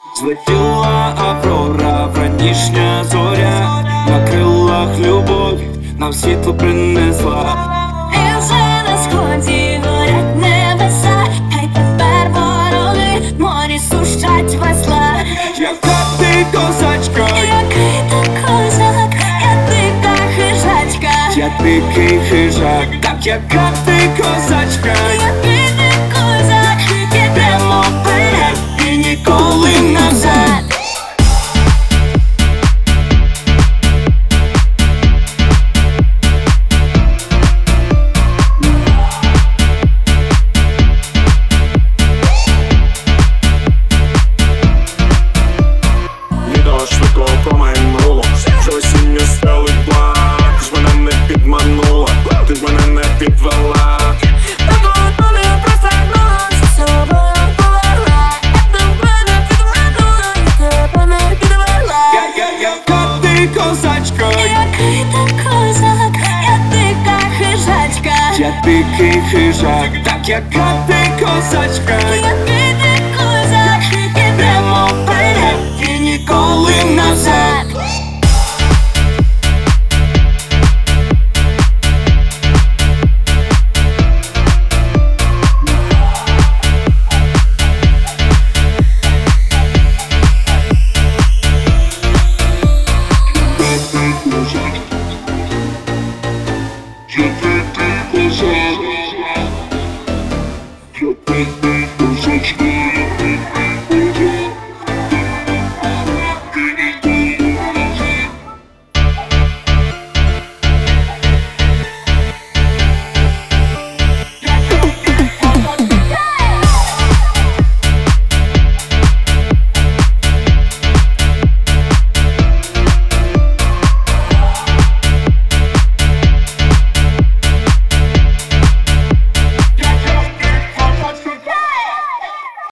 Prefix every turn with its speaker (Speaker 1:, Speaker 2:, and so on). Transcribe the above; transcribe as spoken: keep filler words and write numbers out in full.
Speaker 1: Злетіла Аврора, вранішня зоря, на крилах любові нам світло принесла.
Speaker 2: І вже на сході горять небеса, хай тепер вороги морі сушать весла.
Speaker 1: Яка ти козачка,
Speaker 2: Який ти козак, я дика хижачка.
Speaker 1: я дикий хижак, так яка ти козачка,
Speaker 2: Який ти козак,
Speaker 1: йдемо вперед і ніколи назад.
Speaker 3: Відео швидко промайнуло, що осінню стелить блак. Ти ж мене не підманула, ти ж мене не підвела.
Speaker 1: Яка ти козачка,
Speaker 2: Який ти козак, я дика хижачка.
Speaker 1: я дикий хижак, так яка ти козачка,
Speaker 2: Який